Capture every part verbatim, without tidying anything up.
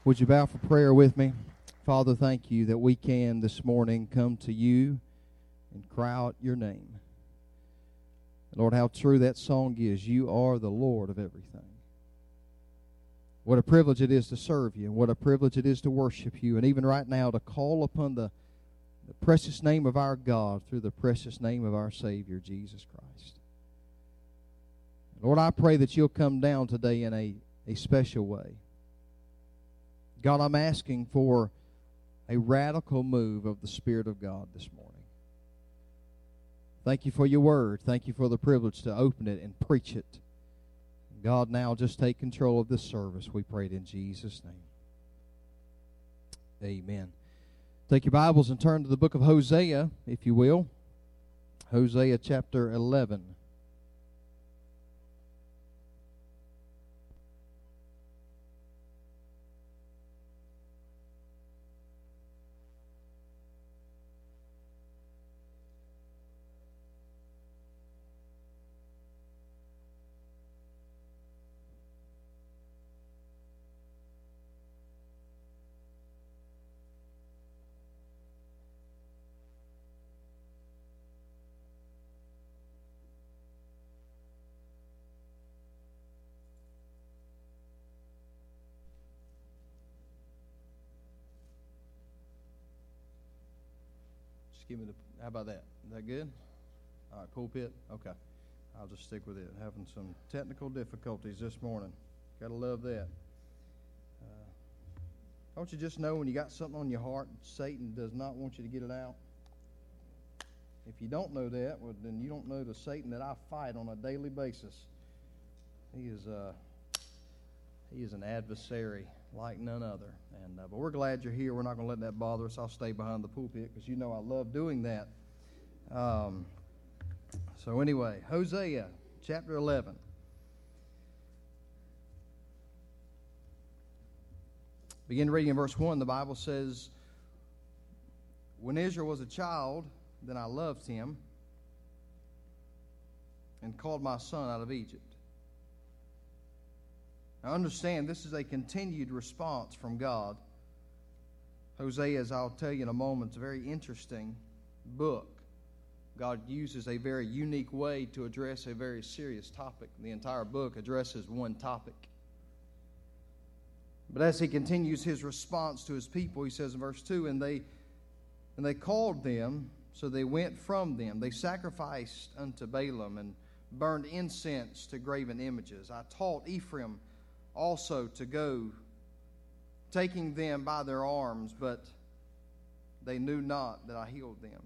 Would you bow for prayer with me? Father, thank you that we can this morning come to you and cry out your name. Lord, how true that song is. You are the Lord of everything. What a privilege it is to serve you, and what a privilege it is to worship you, and even right now to call upon the, the precious name of our God through the precious name of our Savior, Jesus Christ. Lord, I pray that you'll come down today in a, a special way. God, I'm asking for a radical move of the Spirit of God this morning. Thank you for your word. Thank you for the privilege to open it and preach it. God, now just take control of this service. We pray it in Jesus' name. Amen. Take your Bibles and turn to the book of Hosea, if you will. Hosea chapter eleven. Give me the, how about that? Is that good? All right, pulpit? Okay. I'll just stick with it. Having some technical difficulties this morning. Got to love that. Uh, don't you just know when you got something on your heart, Satan does not want you to get it out? If you don't know that, well, then you don't know the Satan that I fight on a daily basis. He is, uh, he is an adversary like none other. And uh, but we're glad you're here. We're not going to let that bother us. I'll stay behind the pulpit because you know I love doing that. Um, so anyway, Hosea chapter eleven. Begin reading in verse one. The Bible says, "When Israel was a child, then I loved him and called my son out of Egypt." Now understand, this is a continued response from God. Hosea, as I'll tell you in a moment, is a very interesting book. God uses a very unique way to address a very serious topic. The entire book addresses one topic. But as he continues his response to his people, he says in verse two, And they, and they called them, so they went from them. They sacrificed unto Balaam and burned incense to graven images. I taught Ephraim also to go, taking them by their arms, but they knew not that I healed them.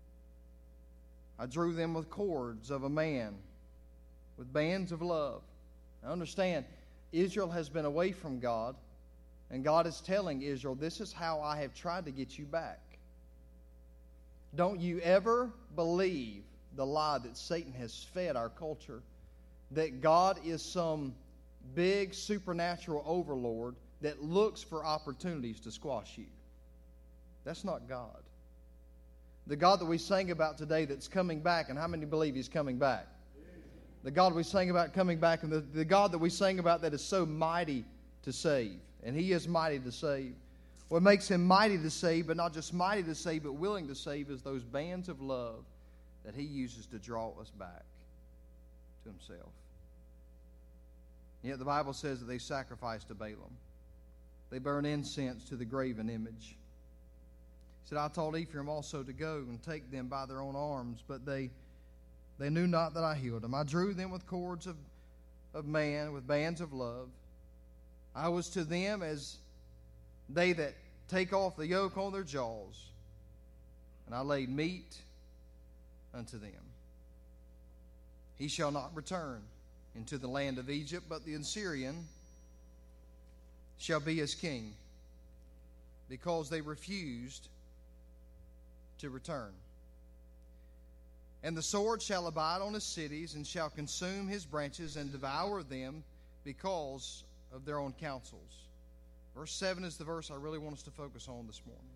I drew them with cords of a man, with bands of love. Now understand, Israel has been away from God, and God is telling Israel, this is how I have tried to get you back. Don't you ever believe the lie that Satan has fed our culture, that God is some big supernatural overlord that looks for opportunities to squash you. That's not God. The God that we sang about today that's coming back, and how many believe He's coming back? The God we sang about coming back, and the, the God that we sang about that is so mighty to save, and He is mighty to save. What makes Him mighty to save, but not just mighty to save, but willing to save, is those bands of love that He uses to draw us back to Himself. Yet the Bible says that they sacrificed to Balaam. They burned incense to the graven image. He said, I told Ephraim also to go and take them by their own arms, but they they knew not that I healed them. I drew them with cords of, of man, with bands of love. I was to them as they that take off the yoke on their jaws, and I laid meat unto them. He shall not return into the land of Egypt, but the Assyrian shall be his king, because they refused to return. And the sword shall abide on his cities, and shall consume his branches, and devour them because of their own counsels. Verse seven is the verse I really want us to focus on this morning.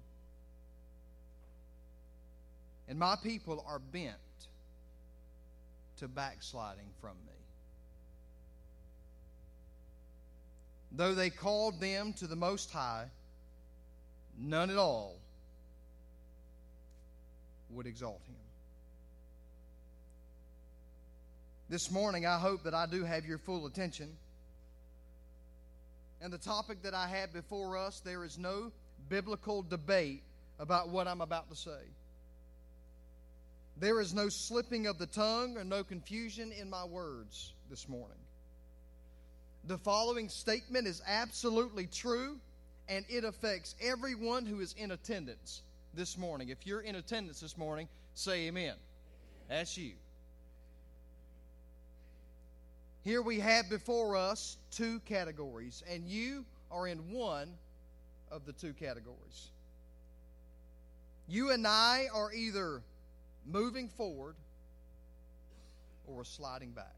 And my people are bent to backsliding from me. though they called them to the Most High, none at all would exalt him. This morning, I hope that I do have your full attention. And the topic that I have before us, there is no biblical debate about what I'm about to say. There is no slipping of the tongue or no confusion in my words this morning. The following statement is absolutely true, and it affects everyone who is in attendance this morning. If you're in attendance this morning, say amen. That's you. Here we have before us two categories, and you are in one of the two categories. You and I are either moving forward or sliding back.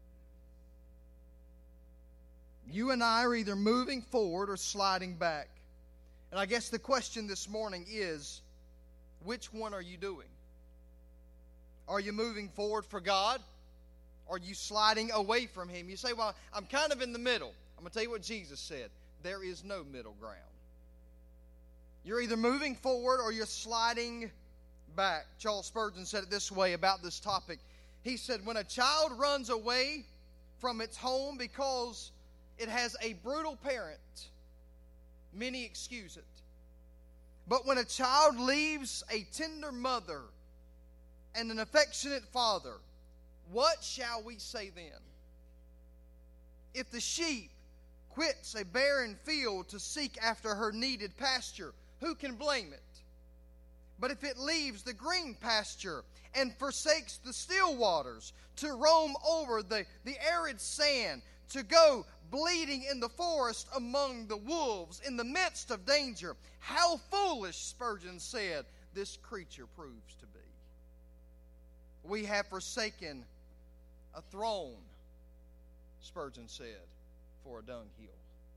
You and I are either moving forward or sliding back. And I guess the question this morning is, which one are you doing? Are you moving forward for God? Or are you sliding away from Him? You say, well, I'm kind of in the middle. I'm going to tell you what Jesus said. There is no middle ground. You're either moving forward or you're sliding back. Charles Spurgeon said it this way about this topic. He said, when a child runs away from its home because it has a brutal parent, many excuse it. But when a child leaves a tender mother and an affectionate father, what shall we say then? If the sheep quits a barren field to seek after her needed pasture, who can blame it? But if it leaves the green pasture and forsakes the still waters to roam over the, the arid sand, to go bleeding in the forest among the wolves in the midst of danger, how foolish, Spurgeon said, this creature proves to be. We have forsaken a throne, Spurgeon said, for a dunghill.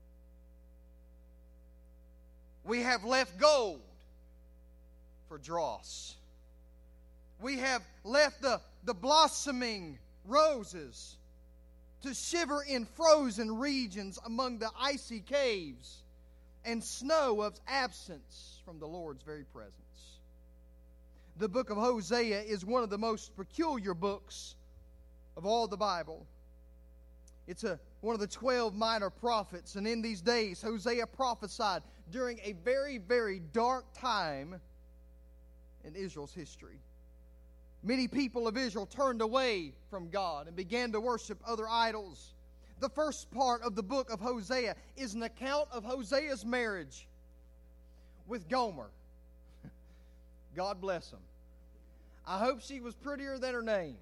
We have left gold for dross. We have left the, the blossoming roses to shiver in frozen regions among the icy caves and snow of absence from the Lord's very presence. The book of Hosea is one of the most peculiar books of all the Bible. It's a, one of the twelve minor prophets, and in these days Hosea prophesied during a very, very dark time in Israel's history. Many people of Israel turned away from God and began to worship other idols. The first part of the book of Hosea is an account of Hosea's marriage with Gomer. God bless him. I hope she was prettier than her name.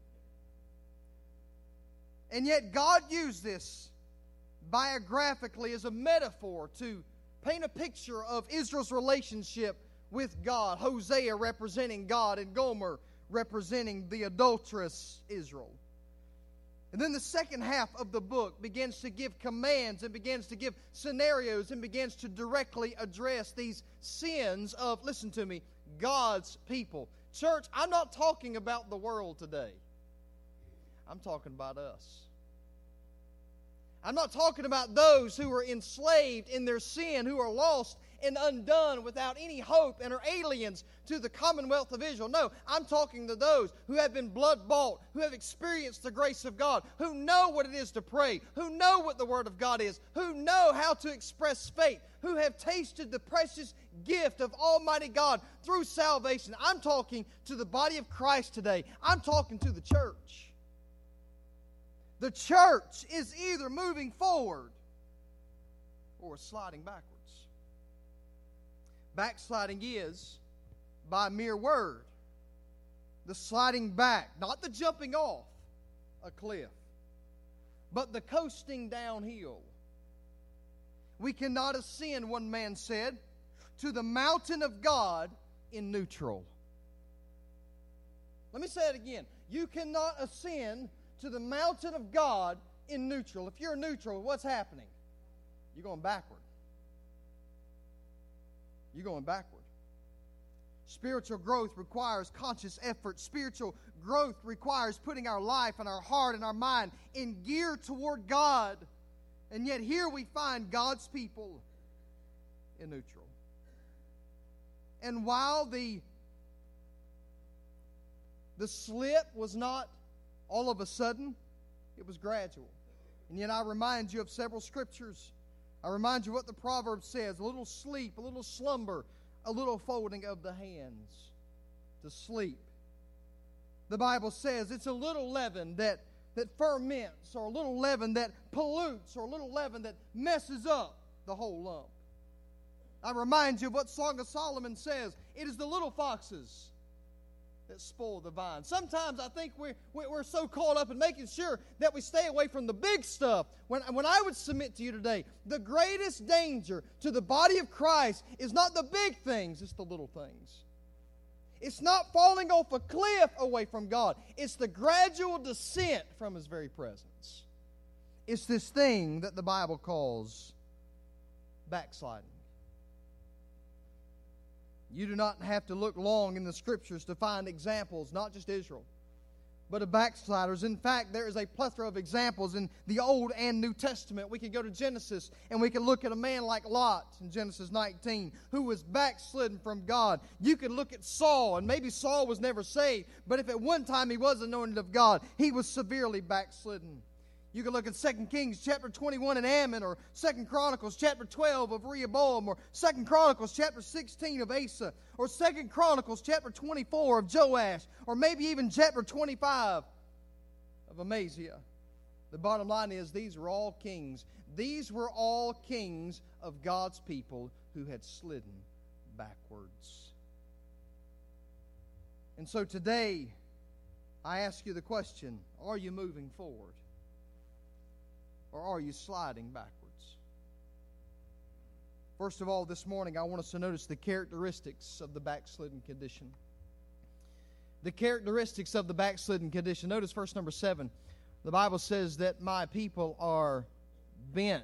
And yet God used this biographically as a metaphor to paint a picture of Israel's relationship with God. Hosea representing God and Gomer representing the adulterous Israel. And then the second half of the book begins to give commands and begins to give scenarios and begins to directly address these sins of, listen to me, God's people. Church, I'm not talking about the world today. I'm talking about us. I'm not talking about those who are enslaved in their sin, who are lost and undone without any hope and are aliens to the commonwealth of Israel. No, I'm talking to those who have been blood-bought, who have experienced the grace of God, who know what it is to pray, who know what the Word of God is, who know how to express faith, who have tasted the precious gift of Almighty God through salvation. I'm talking to the body of Christ today. I'm talking to the church. The church is either moving forward or sliding backwards. Backsliding is, by mere word, the sliding back, not the jumping off a cliff, but the coasting downhill. We cannot ascend, one man said, to the mountain of God in neutral. Let me say it again. You cannot ascend to the mountain of God in neutral. If you're neutral, what's happening? You're going backward. You're going backward. Spiritual growth requires conscious effort. Spiritual growth requires putting our life and our heart and our mind in gear toward God. And yet here we find God's people in neutral. And while the, the slip was not all of a sudden, it was gradual. And yet I remind you of several scriptures. I remind you what the proverb says: a little sleep, a little slumber, a little folding of the hands to sleep. The Bible says it's a little leaven that, that ferments, or a little leaven that pollutes, or a little leaven that messes up the whole lump. I remind you of what Song of Solomon says: it is the little foxes that spoil the vine. Sometimes I think we're, we're so caught up in making sure that we stay away from the big stuff. When, when I would submit to you today, the greatest danger to the body of Christ is not the big things, it's the little things. It's not falling off a cliff away from God. It's the gradual descent from His very presence. It's this thing that the Bible calls backsliding. You do not have to look long in the Scriptures to find examples, not just Israel, but of backsliders. In fact, there is a plethora of examples in the Old and New Testament. We can go to Genesis and we can look at a man like Lot in Genesis nineteen who was backslidden from God. You can look at Saul, and maybe Saul was never saved, but if at one time he was anointed of God, he was severely backslidden. You can look at Second Kings chapter twenty-one of Ammon, or Second Chronicles chapter twelve of Rehoboam, or Second Chronicles chapter sixteen of Asa, or Second Chronicles chapter twenty-four of Joash, or maybe even chapter twenty-five of Amaziah. The bottom line is, these were all kings. These were all kings of God's people who had slidden backwards. And so today, I ask you the question: are you moving forward? Or are you sliding backwards? First of all, this morning I want us to notice the characteristics of the backslidden condition. The characteristics of the backslidden condition. Notice verse number seven. The Bible says that my people are bent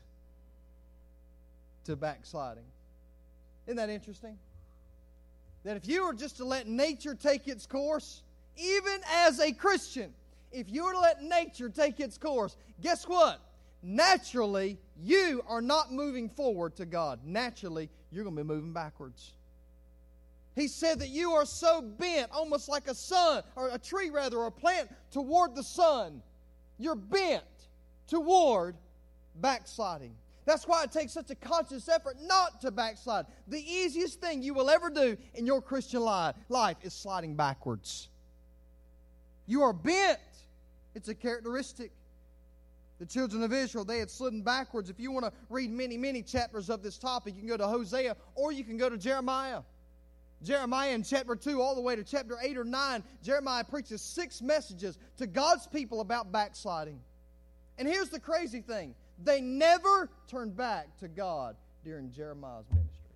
to backsliding. Isn't that interesting? That if you were just to let nature take its course, even as a Christian, if you were to let nature take its course, guess what? Naturally, you are not moving forward to God. Naturally, you're going to be moving backwards. He said that you are so bent, almost like a sun, or a tree rather, or a plant toward the sun. You're bent toward backsliding. That's why it takes such a conscious effort not to backslide. The easiest thing you will ever do in your Christian life, life is sliding backwards. You are bent. It's a characteristic. The children of Israel, they had slidden backwards. If you want to read many, many chapters of this topic, you can go to Hosea, or you can go to Jeremiah. Jeremiah in chapter two all the way to chapter eight or nine, Jeremiah preaches six messages to God's people about backsliding. And here's the crazy thing: they never turned back to God during Jeremiah's ministry.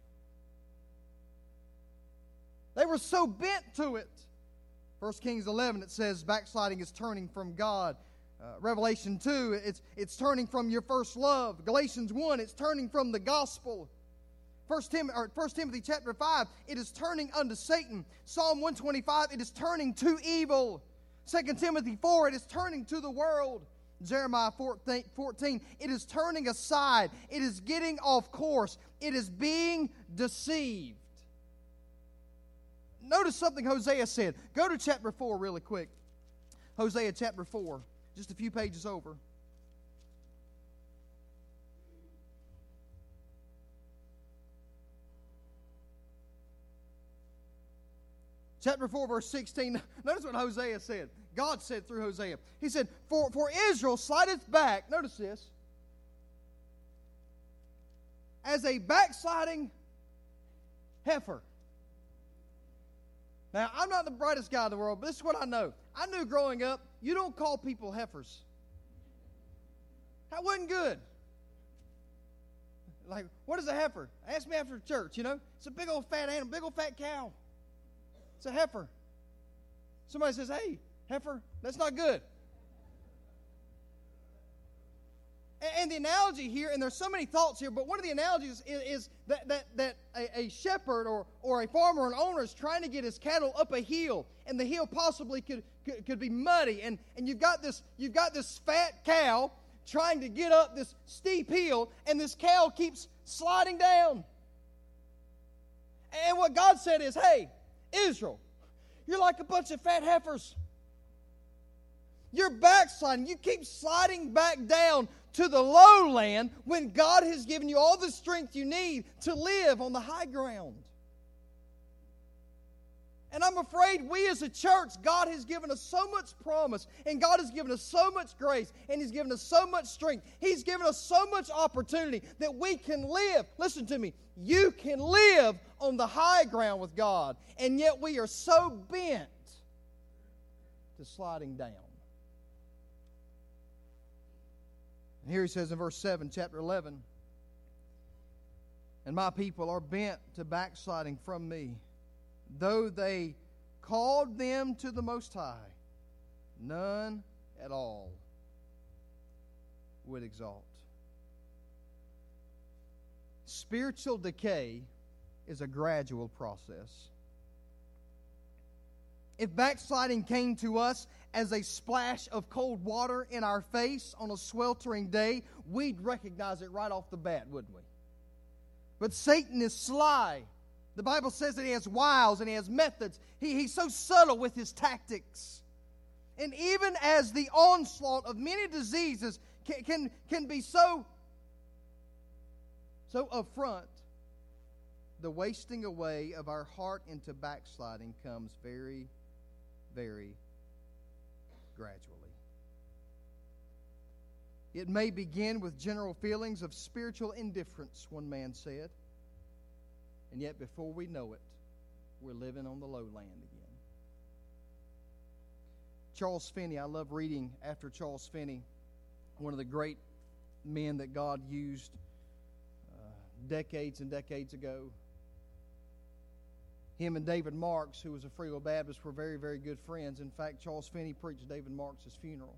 They were so bent to it. First Kings eleven, it says backsliding is turning from God. Uh, Revelation two, it's, it's turning from your first love. Galatians one, it's turning from the gospel. First, Tim, or First Timothy chapter five, it is turning unto Satan. Psalm one twenty-five, it is turning to evil. Second Timothy four, it is turning to the world. Jeremiah fourteen, it is turning aside. It is getting off course. It is being deceived. Notice something Hosea said. Go to chapter four really quick. Hosea chapter four, just a few pages over. Chapter four, verse sixteen. Notice what Hosea said. God said through Hosea. He said, For, for Israel slideth back, notice this, as a backsliding heifer. Now, I'm not the brightest guy in the world, but this is what I know. I knew growing up, you don't call people heifers. That wasn't good. Like, what is a heifer? Ask me after church, you know. It's a big old fat animal, big old fat cow. It's a heifer. Somebody says, hey, heifer, that's not good. And, and the analogy here, and there's so many thoughts here, but one of the analogies is, is that, that, that a, a shepherd or, or a farmer or an owner is trying to get his cattle up a hill, and the hill possibly could, could, could be muddy, and, and you've got this you've got this fat cow trying to get up this steep hill, and this cow keeps sliding down. And what God said is, hey, Israel, you're like a bunch of fat heifers. You're backsliding. You keep sliding back down to the lowland when God has given you all the strength you need to live on the high ground. And I'm afraid we as a church, God has given us so much promise, and God has given us so much grace, and He's given us so much strength. He's given us so much opportunity that we can live. Listen to me. You can live on the high ground with God, and yet we are so bent to sliding down. And here he says in verse seven, chapter eleven, and my people are bent to backsliding from me. Though they called them to the Most High, none at all would exalt. Spiritual decay is a gradual process. If backsliding came to us as a splash of cold water in our face on a sweltering day, we'd recognize it right off the bat, wouldn't we? But Satan is sly. The Bible says that he has wiles and he has methods. He, he's so subtle with his tactics. And even as the onslaught of many diseases can, can, can be so, so upfront, the wasting away of our heart into backsliding comes very, very gradually. It may begin with general feelings of spiritual indifference, one man said. And yet before we know it, we're living on the lowland again. Charles Finney, I love reading after Charles Finney, one of the great men that God used uh, decades and decades ago. Him and David Marks, who was a Free Will Baptist, were very, very good friends. In fact, Charles Finney preached David Marks' funeral.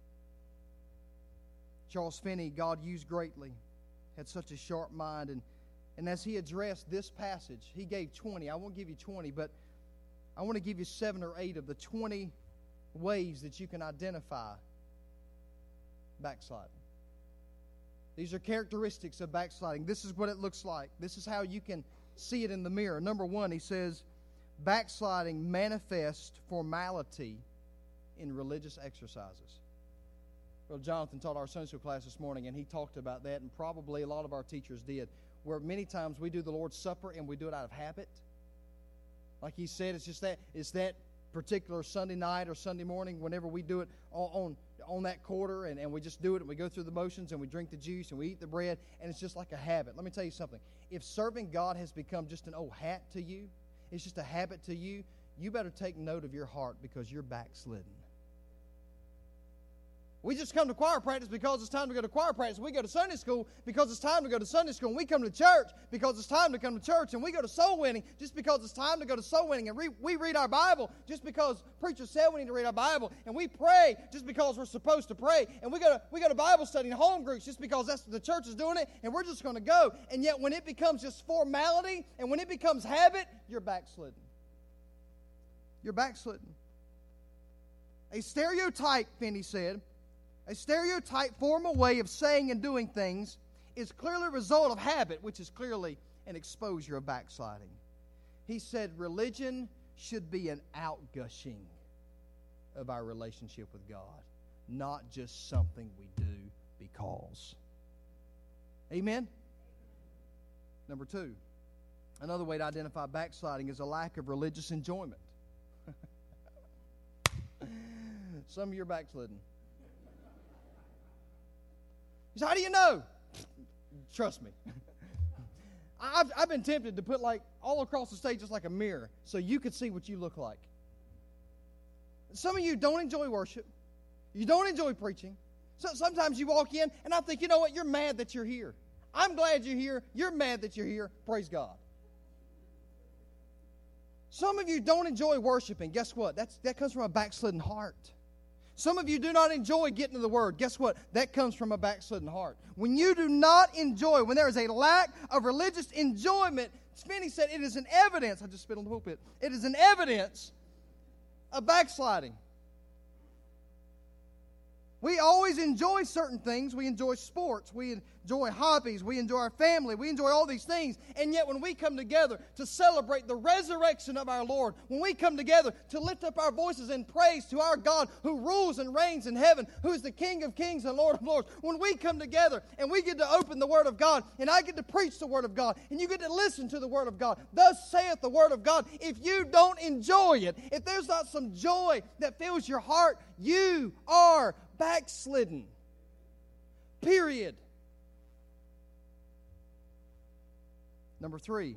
Charles Finney, God used greatly, had such a sharp mind, and And as he addressed this passage, he gave twenty. I won't give you twenty, but I want to give you seven or eight of the twenty ways that you can identify backsliding. These are characteristics of backsliding. This is what it looks like. This is how you can see it in the mirror. Number one, he says, backsliding manifests formality in religious exercises. Well, Jonathan taught our Sunday school class this morning, and he talked about that, and probably a lot of our teachers did, where many times we do the Lord's Supper and we do it out of habit. Like he said, it's just that it's that particular Sunday night or Sunday morning, whenever we do it on on, on that quarter, and, and we just do it, and we go through the motions, and we drink the juice, and we eat the bread, and it's just like a habit. Let me tell you something. If serving God has become just an old hat to you, it's just a habit to you, you better take note of your heart, because you're backslidden. We just come to choir practice because it's time to go to choir practice. We go to Sunday school because it's time to go to Sunday school. And we come to church because it's time to come to church. And we go to soul winning just because it's time to go to soul winning. And re- we read our Bible just because preachers said we need to read our Bible. And we pray just because we're supposed to pray. And we go to, we go to Bible study and home groups just because that's the church is doing it. And we're just going to go. And yet when it becomes just formality and when it becomes habit, you're backslidden. You're backslidden. A stereotype, Finney said, a stereotype formal way of saying and doing things is clearly a result of habit, which is clearly an exposure of backsliding. He said religion should be an outgushing of our relationship with God, not just something we do because. Amen? Number two, another way to identify backsliding is a lack of religious enjoyment. Some of you are backslidden. So how do you know? Trust me. I've, I've been tempted to put like all across the stage just like a mirror so you could see what you look like. Some of you don't enjoy worship. You don't enjoy preaching. So sometimes you walk in and I think, you know what? You're mad that you're here. I'm glad you're here. You're mad that you're here. Praise God. Some of you don't enjoy worshiping. Guess what? That's, that comes from a backslidden heart. Some of you do not enjoy getting to the Word. Guess what? That comes from a backslidden heart. When you do not enjoy, when there is a lack of religious enjoyment, Finney said it is an evidence. I just spit on the pulpit. It is an evidence of backsliding. We always enjoy certain things. We enjoy sports. We enjoy hobbies. We enjoy our family. We enjoy all these things. And yet when we come together to celebrate the resurrection of our Lord, when we come together to lift up our voices in praise to our God who rules and reigns in heaven, who is the King of kings and Lord of lords, when we come together and we get to open the Word of God, and I get to preach the Word of God, and you get to listen to the Word of God, thus saith the Word of God, if you don't enjoy it, if there's not some joy that fills your heart, you are backslidden. Period. Number three,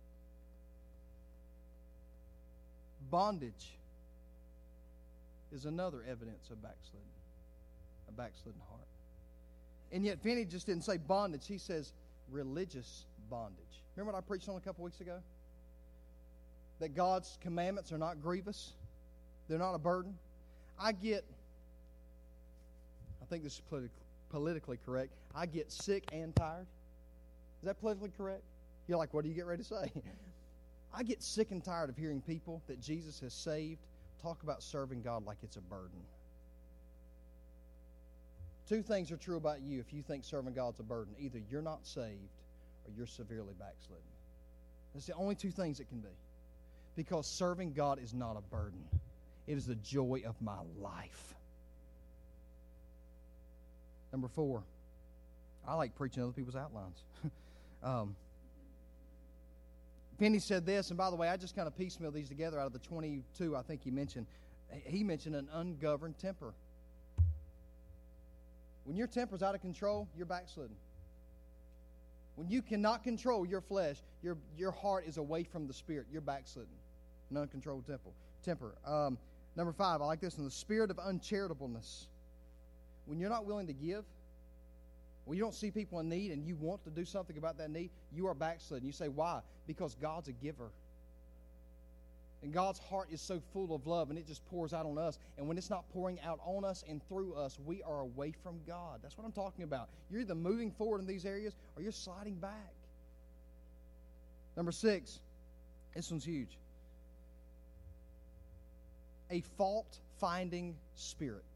bondage is another evidence of backslidden, a backslidden heart. And yet Finney just didn't say bondage, he says religious bondage. Remember what I preached on a couple weeks ago? That God's commandments are not grievous, they're not a burden. I get I think this is politi- politically correct. I get sick and tired. Is that politically correct? You're like, what do you get ready to say? I get sick and tired of hearing people that Jesus has saved talk about serving God like it's a burden. Two things are true about you if you think serving God's a burden. Either you're not saved or you're severely backslidden. That's the only two things it can be. Because serving God is not a burden. It is the joy of my life. Number four, I like preaching other people's outlines. um, Penny said this, and by the way, I just kind of piecemeal these together out of the twenty-two I think he mentioned. He mentioned an ungoverned temper. When your temper's out of control, you're backslidden. When you cannot control your flesh, your, your heart is away from the Spirit, you're backslidden. An uncontrolled temper. temper. Um, number five, I like this one, the spirit of uncharitableness. When you're not willing to give, when you don't see people in need and you want to do something about that need, you are backslidden. You say, why? Because God's a giver. And God's heart is so full of love, and it just pours out on us. And when it's not pouring out on us and through us, we are away from God. That's what I'm talking about. You're either moving forward in these areas or you're sliding back. Number six, this one's huge. A fault-finding spirit.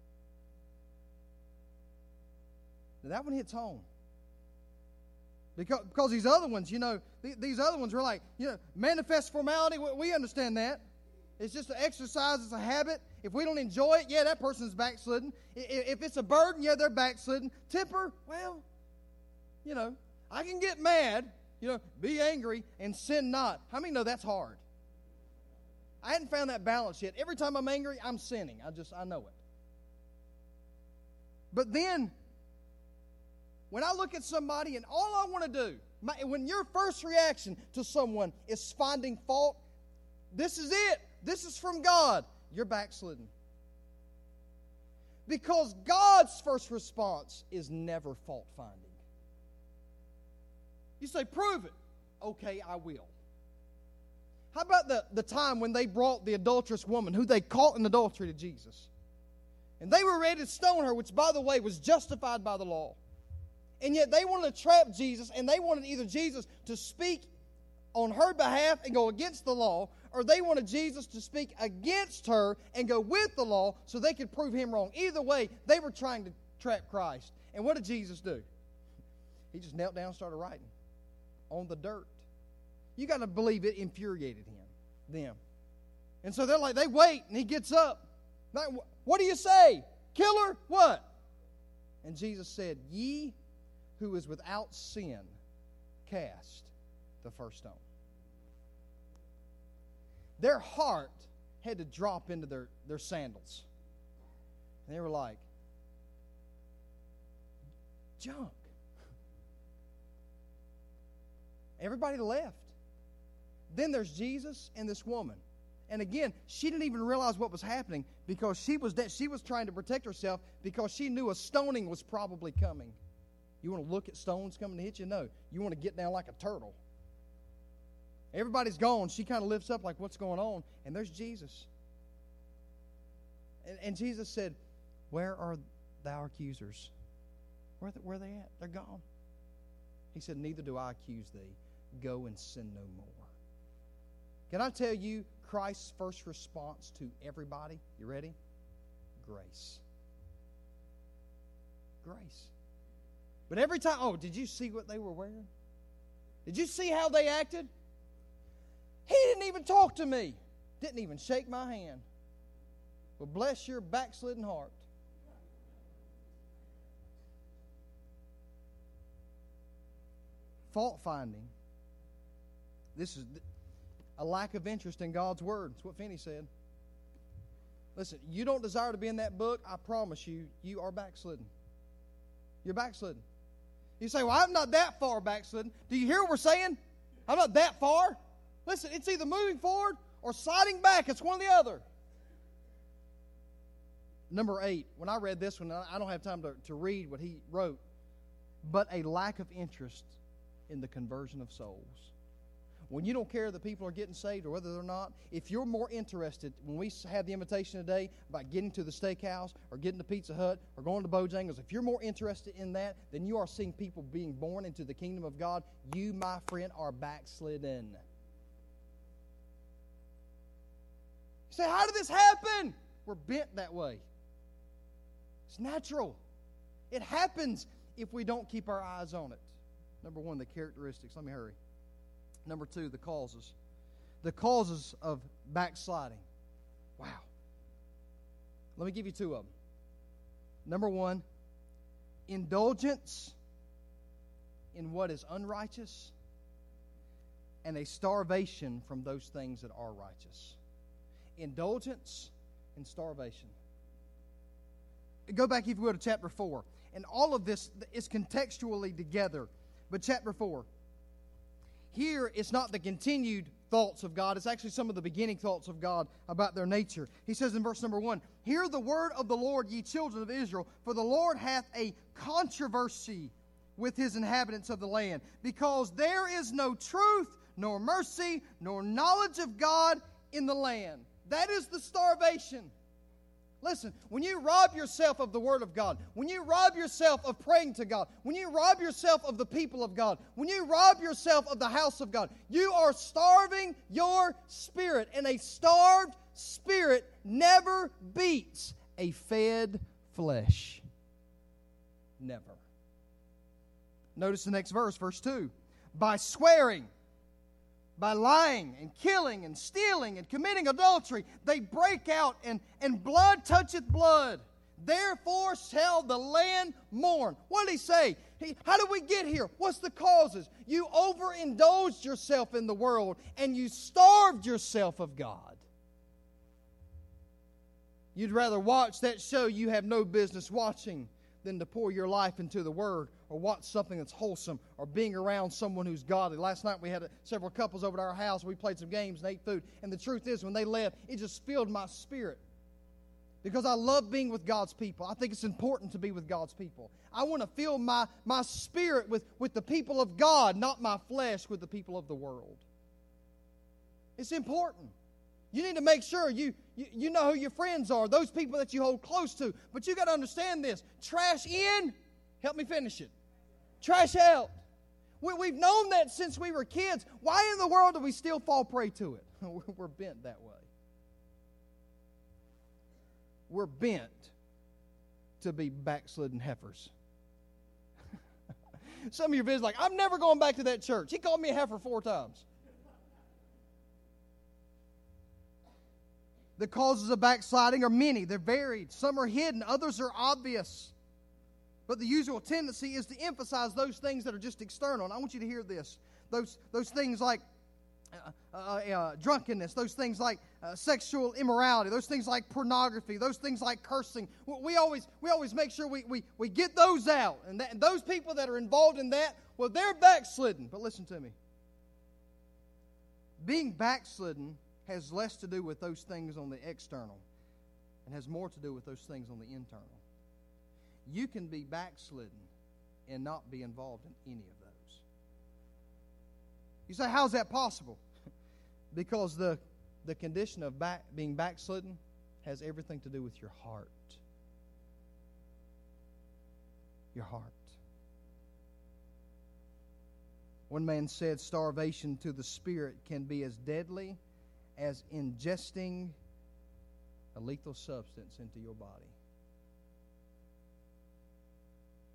Now that one hits home. Because, because these other ones, you know, th- these other ones were like, you know, manifest formality, we, we understand that. It's just an exercise, it's a habit. If we don't enjoy it, yeah, that person's backslidden. If, if it's a burden, yeah, they're backslidden. Temper, well, you know, I can get mad, you know, be angry and sin not. How many know that's hard? I hadn't found that balance yet. Every time I'm angry, I'm sinning. I just, I know it. But then, when I look at somebody and all I want to do, my, when your first reaction to someone is finding fault, this is it. This is from God. You're backslidden. Because God's first response is never fault-finding. You say, prove it. Okay, I will. How about the, the time when they brought the adulterous woman who they caught in adultery to Jesus? And they were ready to stone her, which, by the way, was justified by the law. And yet they wanted to trap Jesus, and they wanted either Jesus to speak on her behalf and go against the law, or they wanted Jesus to speak against her and go with the law so they could prove him wrong. Either way, they were trying to trap Christ. And what did Jesus do? He just knelt down and started writing on the dirt. You got to believe it infuriated him, them. And so they're like, they wait, and he gets up. Like, what do you say? Kill her? What? And Jesus said, ye who is without sin, cast the first stone. Their heart had to drop into their, their sandals. And they were like, junk. Everybody left. Then there's Jesus and this woman. And again, she didn't even realize what was happening because she was de- she was trying to protect herself because she knew a stoning was probably coming. You want to look at stones coming to hit you? No. You want to get down like a turtle. Everybody's gone. She kind of lifts up like, what's going on? And there's Jesus. And, and Jesus said, where are thou accusers? Where, the, where are they at? They're gone. He said, neither do I accuse thee. Go and sin no more. Can I tell you Christ's first response to everybody? You ready? Grace. grace. But every time, oh, did you see what they were wearing? Did you see how they acted? He didn't even talk to me. Didn't even shake my hand. Well, bless your backslidden heart. Fault finding. This is a lack of interest in God's Word. That's what Finney said. Listen, you don't desire to be in that book, I promise you, you are backslidden. You're backslidden. You say, well, I'm not that far backslidden. Do you hear what we're saying? I'm not that far. Listen, it's either moving forward or sliding back. It's one or the other. Number eight, when I read this one, I don't have time to, to read what he wrote, but a lack of interest in the conversion of souls. When you don't care that people are getting saved or whether they're not, if you're more interested, when we have the invitation today about getting to the steakhouse or getting to Pizza Hut or going to Bojangles, if you're more interested in that than you are seeing people being born into the kingdom of God, you, my friend, are backslidden. You say, how did this happen? We're bent that way. It's natural. It happens if we don't keep our eyes on it. Number one, the characteristics. Let me hurry. Number two, the causes. The causes of backsliding. Wow. Let me give you two of them. Number one, indulgence in what is unrighteous and a starvation from those things that are righteous. Indulgence and starvation. Go back, if you will, to chapter four. And all of this is contextually together. But chapter four. Here, it's not the continued thoughts of God. It's actually some of the beginning thoughts of God about their nature. He says in verse number one, hear the word of the Lord, ye children of Israel, for the Lord hath a controversy with his inhabitants of the land, because there is no truth, nor mercy, nor knowledge of God in the land. That is the starvation. Listen, when you rob yourself of the Word of God, when you rob yourself of praying to God, when you rob yourself of the people of God, when you rob yourself of the house of God, you are starving your spirit. And a starved spirit never beats a fed flesh. Never. Notice the next verse, verse two. By swearing, by lying and killing and stealing and committing adultery, they break out, and, and blood toucheth blood. Therefore shall the land mourn. What did he say? He, how did we get here? What's the causes? You overindulged yourself in the world, and you starved yourself of God. You'd rather watch that show you have no business watching than to pour your life into the Word or watch something that's wholesome or being around someone who's godly. Last night we had a, several couples over at our house. We played some games and ate food. And the truth is, when they left, it just filled my spirit. Because I love being with God's people. I think it's important to be with God's people. I want to fill my, my spirit with, with the people of God, not my flesh with the people of the world. It's important. You need to make sure you, you, you know who your friends are, those people that you hold close to. But you got to understand this. Trash in, help me finish it. Trash out. We, we've known that since we were kids. Why in the world do we still fall prey to it? We're bent that way. We're bent to be backslidden heifers. Some of your vids like, I'm never going back to that church. He called me a heifer four times. The causes of backsliding are many. They're varied. Some are hidden. Others are obvious. But the usual tendency is to emphasize those things that are just external. And I want you to hear this. Those, those things like uh, uh, uh, drunkenness. Those things like uh, sexual immorality. Those things like pornography. Those things like cursing. We always, we always make sure we, we, we get those out. And, that, and those people that are involved in that, well, they're backslidden. But listen to me. Being backslidden has less to do with those things on the external and has more to do with those things on the internal. You can be backslidden and not be involved in any of those. You say, how's that possible? Because the, the condition of back, being backslidden has everything to do with your heart. Your heart. One man said starvation to the spirit can be as deadly as ingesting a lethal substance into your body.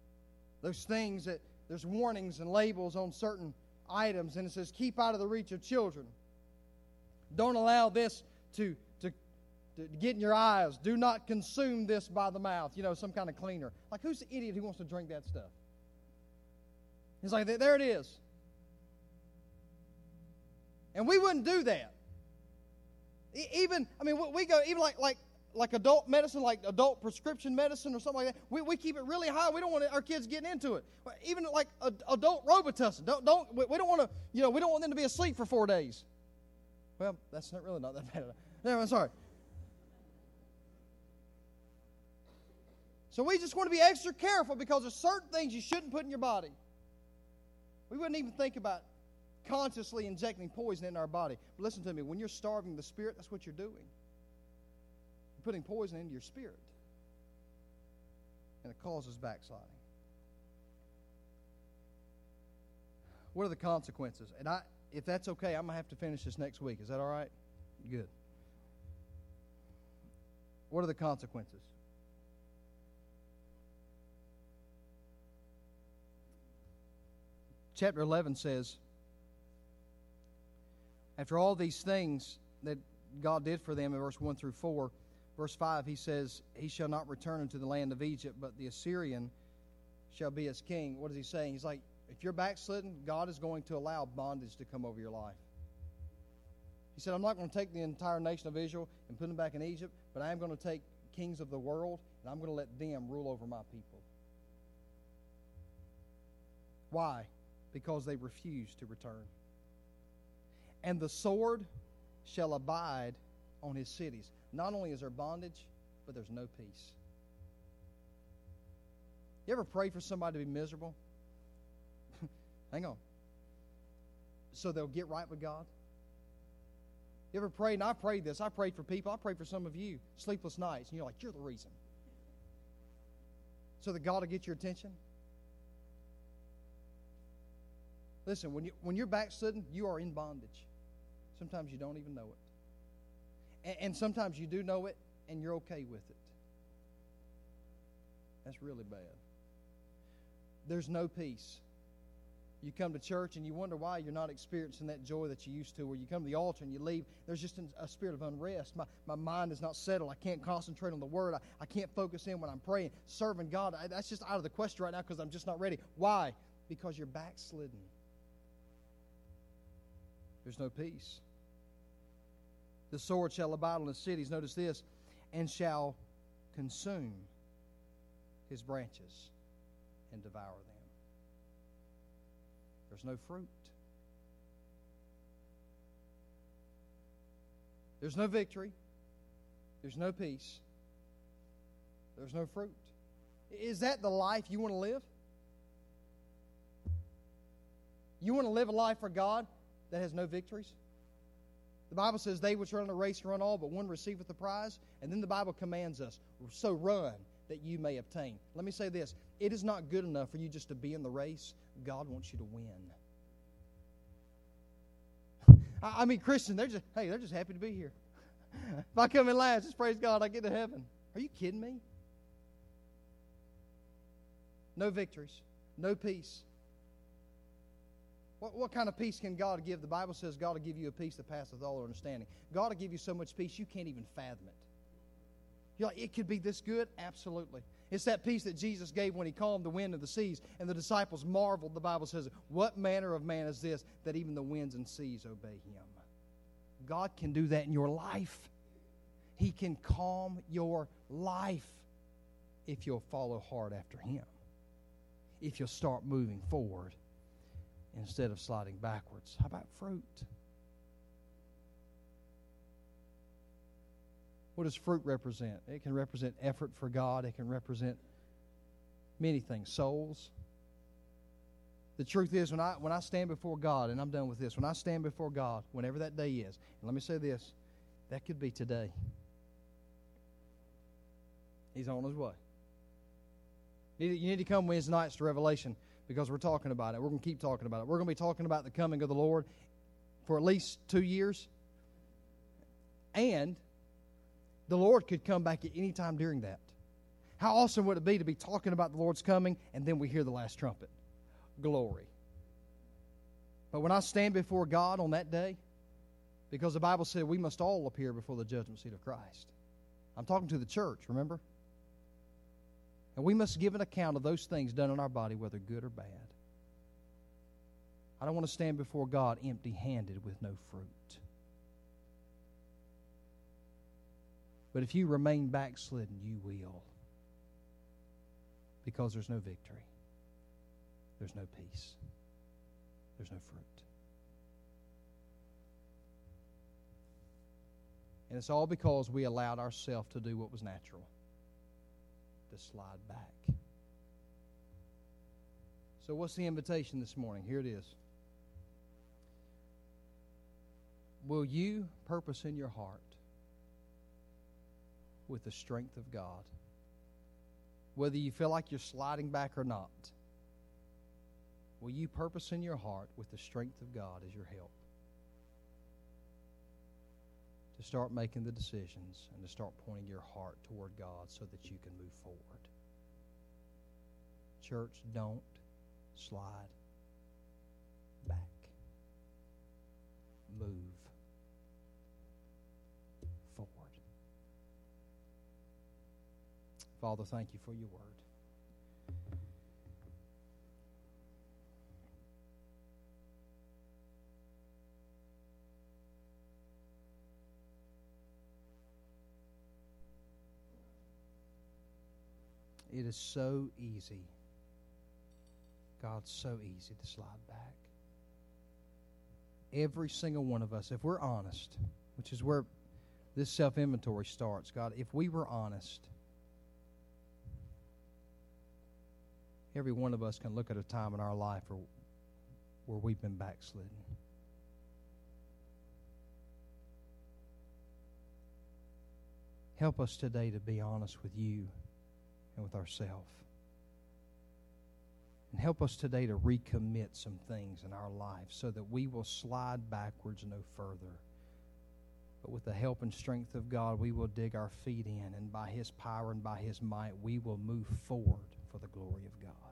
Those things that there's warnings and labels on certain items, and it says, keep out of the reach of children. Don't allow this to, to, to get in your eyes. Do not consume this by the mouth. You know, some kind of cleaner. Like, who's the idiot who wants to drink that stuff? He's like, there it is. And we wouldn't do that. Even, I mean, we go, even like, like, like adult medicine, like adult prescription medicine or something like that, we, we keep it really high. We don't want our kids getting into it. Even like adult Robitussin. Don't, don't, we don't want to, you know, we don't want them to be asleep for four days. Well, that's not really not that bad. No, I'm sorry. So we just want to be extra careful because there's certain things you shouldn't put in your body. We wouldn't even think about consciously injecting poison in our body. But listen to me, when you're starving the spirit, that's what you're doing. You're putting poison into your spirit. And it causes backsliding. What are the consequences? And I, if that's okay, I'm going to have to finish this next week. Is that all right? Good. What are the consequences? Chapter eleven says, after all these things that God did for them in verse one through four, verse five, he says, he shall not return into the land of Egypt, but the Assyrian shall be his king. What is he saying? He's like, if you're backslidden, God is going to allow bondage to come over your life. He said, I'm not going to take the entire nation of Israel and put them back in Egypt, but I am going to take kings of the world, and I'm going to let them rule over my people. Why? Because they refuse to return. And the sword shall abide on his cities. Not only is there bondage, but there's no peace. You ever pray for somebody to be miserable? Hang on. So they'll get right with God? You ever prayed, and I prayed this, I prayed for people, I prayed for some of you, sleepless nights, and you're like, you're the reason. So that God will get your attention? Listen, when, you, when you're backslidden, you are in bondage. Sometimes you don't even know it. And, and sometimes you do know it, and you're okay with it. That's really bad. There's no peace. You come to church and you wonder why you're not experiencing that joy that you used to. Or you come to the altar and you leave, there's just a spirit of unrest. My, my mind is not settled. I can't concentrate on the Word. I, I can't focus in when I'm praying. Serving God, I, that's just out of the question right now because I'm just not ready. Why? Because you're backslidden. There's no peace. The sword shall abide on the cities, notice this, and shall consume his branches and devour them. There's no fruit. There's no victory. There's no peace. There's no fruit. Is that the life you want to live? You want to live a life for God that has no victories? The Bible says, they which run a race run all, but one receiveth the prize. And then the Bible commands us, so run that you may obtain. Let me say this. It is not good enough for you just to be in the race. God wants you to win. I, I mean, Christians, they're just, hey, they're just happy to be here. If I come in last, just praise God, I get to heaven. Are you kidding me? No victories. No peace. What, what kind of peace can God give? The Bible says God will give you a peace that passeth all understanding. God will give you so much peace you can't even fathom it. You're like, it could be this good? Absolutely. It's that peace that Jesus gave when He calmed the wind of the seas, and the disciples marveled, the Bible says, what manner of man is this, that even the winds and seas obey Him? God can do that in your life. He can calm your life if you'll follow hard after Him. If you'll start moving forward instead of sliding backwards. How about fruit? What does fruit represent? It can represent effort for God. It can represent many things. Souls. The truth is, when I when I stand before God, and I'm done with this, when I stand before God, whenever that day is, and let me say this, that could be today. He's on His way. You need, you need to come Wednesday nights to Revelation because we're talking about it. We're going to keep talking about it. We're going to be talking about the coming of the Lord for at least two years. And the Lord could come back at any time during that. How awesome would it be to be talking about the Lord's coming and then we hear the last trumpet? Glory. But when I stand before God on that day, because the Bible said we must all appear before the judgment seat of Christ. I'm talking to the church, remember? And we must give an account of those things done in our body, whether good or bad. I don't want to stand before God empty-handed with no fruit. But if you remain backslidden, you will. Because there's no victory. There's no peace. There's no fruit. And it's all because we allowed ourselves to do what was natural. To slide back. So what's the invitation this morning? Here it is. Will you purpose in your heart with the strength of God, whether you feel like you're sliding back or not? Will you purpose in your heart with the strength of God as your help to start making the decisions and to start pointing your heart toward God so that you can move forward? Church, don't slide back. Move forward. Father, thank you for your word. It is so easy, God, so easy to slide back. Every single one of us, if we're honest, which is where this self-inventory starts, God, if we were honest, every one of us can look at a time in our life where, where we've been backslidden. Help us today to be honest with you and with ourselves. And help us today to recommit some things in our life so that we will slide backwards no further. But with the help and strength of God, we will dig our feet in, and by His power and by His might, we will move forward for the glory of God.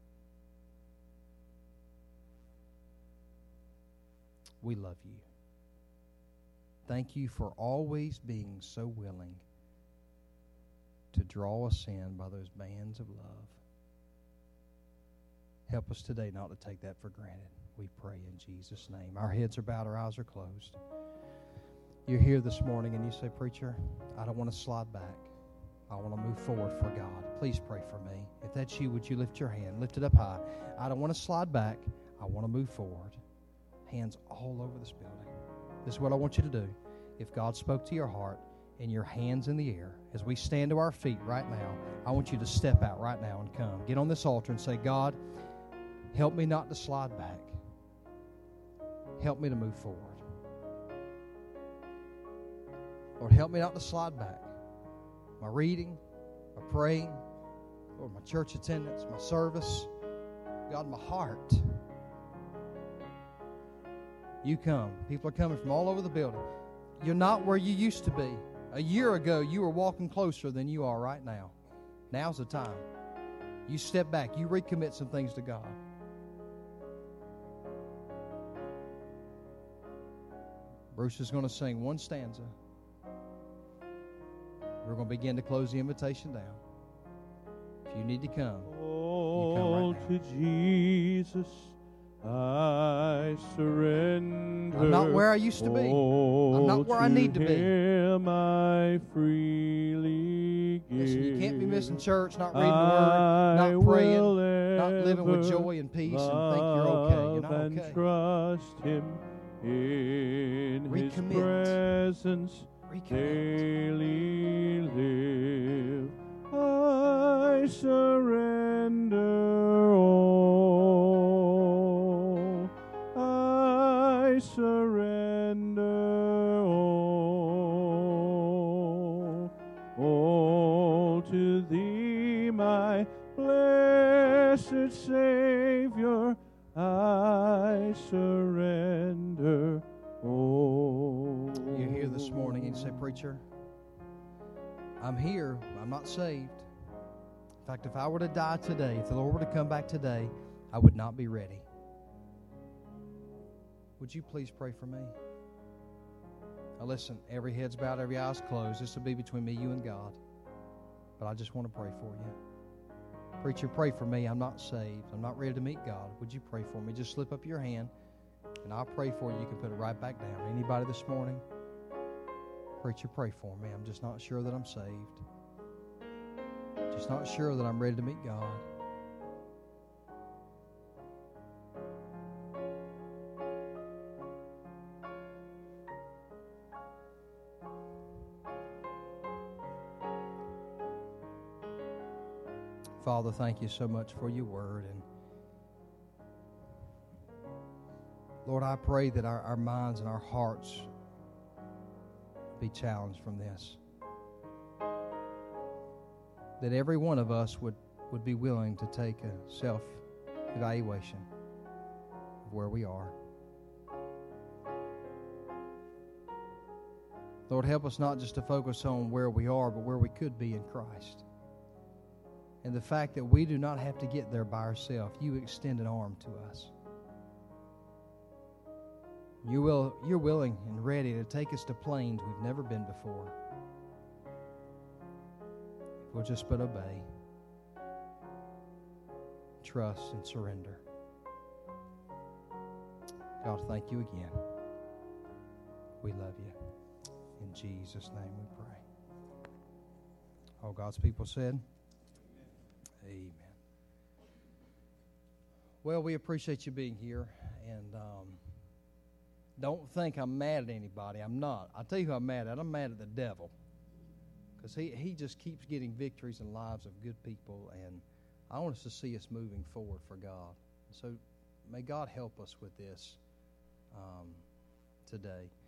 We love you. Thank you for always being so willing to draw us in by those bands of love. Help us today not to take that for granted. We pray in Jesus' name. Our heads are bowed, our eyes are closed. You're here this morning and you say, Preacher, I don't want to slide back. I want to move forward for God. Please pray for me. If that's you, would you lift your hand? Lift it up high. I don't want to slide back. I want to move forward. Hands all over this building. This is what I want you to do. If God spoke to your heart, and your hands in the air, as we stand to our feet right now, I want you to step out right now and come. Get on this altar and say, God, help me not to slide back. Help me to move forward. Lord, help me not to slide back. My reading, my praying, Lord, my church attendance, my service, God, my heart. You come. People are coming from all over the building. You're not where you used to be. A year ago, you were walking closer than you are right now. Now's the time. You step back. You recommit some things to God. Bruce is going to sing one stanza. We're going to begin to close the invitation down. If you need to come, you come right now. To Jesus I surrender. I'm not where I used to be. I'm not where I need to be. Him I freely give. Listen, you can't be missing church, not reading the Word, not praying, not living with joy and peace, and think you're okay. You're not okay. And trust Him in Recommit. His presence. Recommit. Daily live. I surrender all. I surrender all. All to Thee, my blessed Savior. I surrender all. You're here this morning and you say, Preacher, I'm here, I'm not saved. In fact, if I were to die today, if the Lord were to come back today, I would not be ready. Would you please pray for me? Now listen, every head's bowed, every eye's closed. This will be between me, you, and God. But I just want to pray for you. Preacher, pray for me. I'm not saved. I'm not ready to meet God. Would you pray for me? Just slip up your hand, and I'll pray for you. You can put it right back down. Anybody this morning? Preacher, pray for me. I'm just not sure that I'm saved. Just not sure that I'm ready to meet God. Father, thank you so much for your word. And Lord, I pray that our, our minds and our hearts be challenged from this. That every one of us would, would be willing to take a self-evaluation of where we are. Lord, help us not just to focus on where we are, but where we could be in Christ. And the fact that we do not have to get there by ourselves. You extend an arm to us. You will, you're willing and ready to take us to planes we've never been before. We'll just but obey, trust, and surrender. God, thank you again. We love you. In Jesus' name we pray. All God's people said, amen. Well, we appreciate you being here, and um, don't think I'm mad at anybody. I'm not. I'll tell you who I'm mad at. I'm mad at the devil. Because he, he just keeps getting victories in the lives of good people, and I want us to see us moving forward for God. So may God help us with this um, today.